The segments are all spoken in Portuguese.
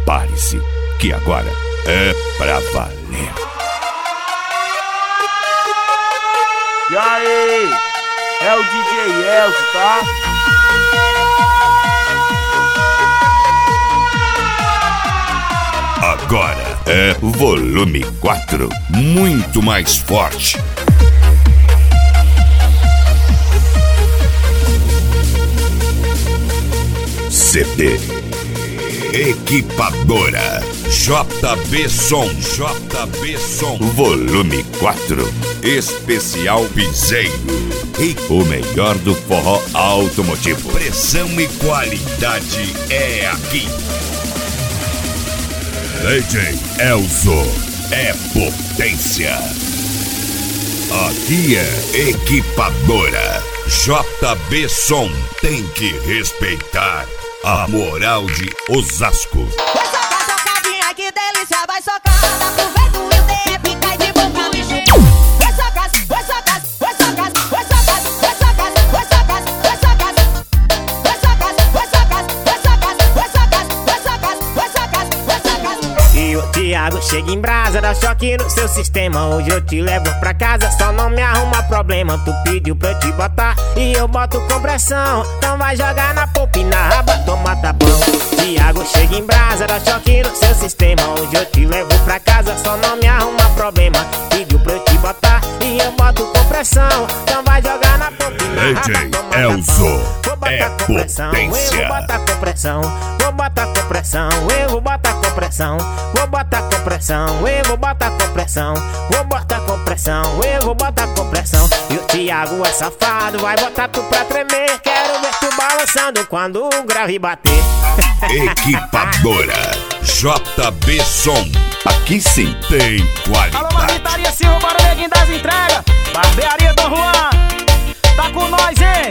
Prepare-se, que agora é pra valer. E aí? É o DJ Elcio, tá? Agora é volume 4, muito mais forte. CD Equipadora JB Som volume 4 especial Piseiro e o melhor do forró automotivo. Pressão e qualidade é aqui. DJ Elcio é potência. Aqui é Equipadora JB Som. Tem que respeitar a moral de Osasco. Vai socar, socadinha, que delícia, vai socando. Aproveita o tempo e cai de boca, bicho. Vai socar, vai socar, vai socar, vai socar, vai socar, vai socar, vai socar, vai socar, vai socar, vai socar, vai socar, vai socar, vai socar, vai socar. E o Thiago chega em brasa, dá choque no seu sistema. Hoje eu te levo pra casa, só não me arruma problema. Tu pediu pra eu te botar e eu boto com pressão. Então vai jogar na polpa e na raba, toma tapão. Thiago chega em brasa, dá choque no seu sistema. Hoje eu te levo pra casa, só não me arruma problema. Pediu pra eu te botar e eu boto com pressão. Então vai jogar na polpa e na raba, DJ toma Elcio tapão. é potência. Eu vou botar com pressão, vou botar com pressão, eu vou botar com pressão, vou botar com pressão, eu vou botar com pressão, vou botar com pressão, eu vou botar com pressão. E o Thiago é safado, vai botar tu pra tremer. Quero ver tu balançando quando o grave bater. Equipadora JB Som. Aqui sim tem qualidade. Alô, Marmitaria Silva, para o neguinho das entregas. Barbearia Dom Juan, tá com nós, hein?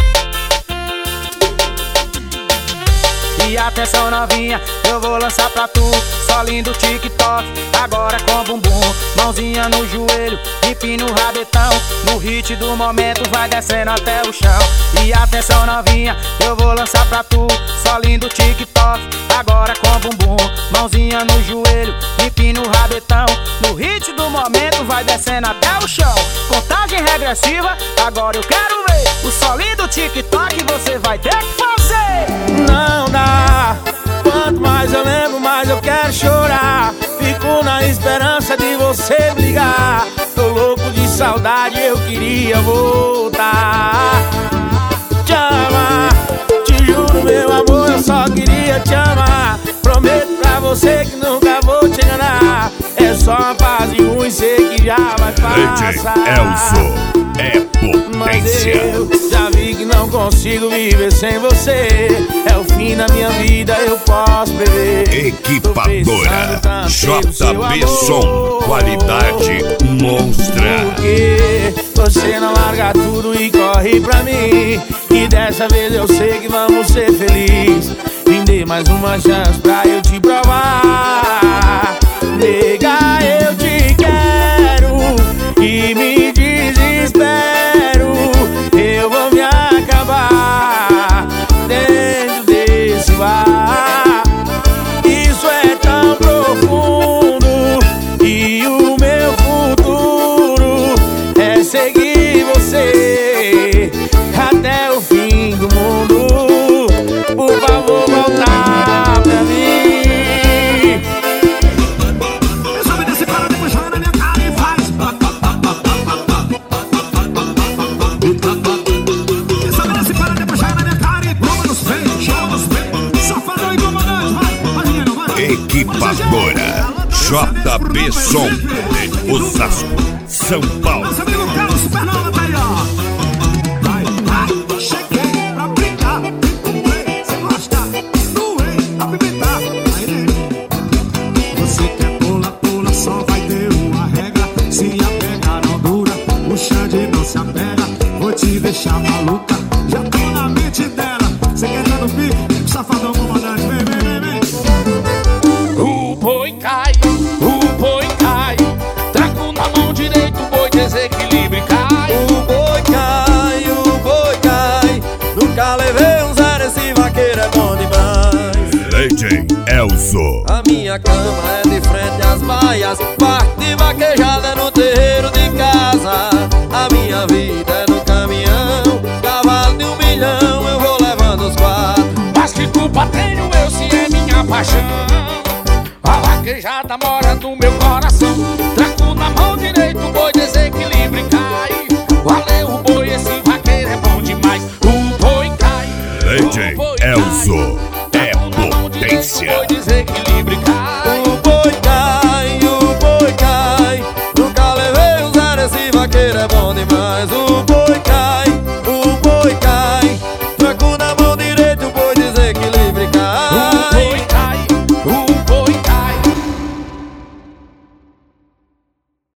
E atenção novinha, eu vou lançar pra tu só lindo TikTok, agora com bumbum. Mãozinha no joelho, empina o rabetão. No hit do momento vai descendo até o chão. E atenção novinha, eu vou lançar pra tu só lindo TikTok, agora com bumbum. Mãozinha no joelho, empina o rabetão. No hit do momento vai descendo até o chão. Contagem regressiva, agora eu quero ver o só lindo TikTok você vai ter que fazer. Não dá. Quanto mais eu lembro, mais eu quero chorar. Fico na esperança de você brigar. Tô louco de saudade, eu queria voltar. Te amar, te juro meu amor, eu só queria te amar. Prometo pra você que nunca vou te enganar. É só uma fase ruim, sei que já vai passar. DJ Elcio é Mas potência. eu já vi que não consigo viver sem você. É o fim da minha vida, eu posso prever. Equipadora JB Som, qualidade monstra. Porque você não larga tudo e corre pra mim. E dessa vez eu sei que vamos ser felizes. Me dê mais uma chance pra eu te provar. Nega, eu te quero e me desespero. Eu vou me acabar dentro desse bar. Isso é tão profundo e o meu futuro é seguir você até o fim do mundo. Por favor, voltar pra mim. Sobe desse para, depois joga na minha cara e faz. Sobe desse para, depois joga na minha cara e toma nos peitos, chama nos peitos. Safadão e comandante, vai menino, vai. Equipadora JB Som de Osasco, São Paulo. Nosso amigo Carlos Supernova tá aí, ó. Vai, vai, cheguei pra brincar. Comprei, cê gosta, doei, apimentar. Aí, né? Você quer pula, pula, só vai ter uma regra. Se apega não dura, o Xande não se apega. Vou te deixar maluca, já tô na mente dela. Cê quer dar no pique? Safadão comandante, vem, vem, vem, vem. O boi cai, trago na mão direita, o boi desequilíbrio e cai. O boi cai, nunca levei um zero, esse vaqueiro é bom demais. DJ Elzo. A minha cama é de frente às baias, parte de vaquejada no terreiro de casa. A minha vida é no caminhão, cavalo de 1 milhão, eu vou levando os 4. Mas que culpa tenho eu se é minha paixão? A vaquejada mora no meu coração. Trago na mão direita, o boi desequilibra e cai. Valeu o boi, esse vaqueiro é bom demais. O boi cai, DJ Elzo é potência. o boi desequilibra e cai. O boi cai, o boi cai. Nunca levei um zero, esse vaqueiro é bom demais. O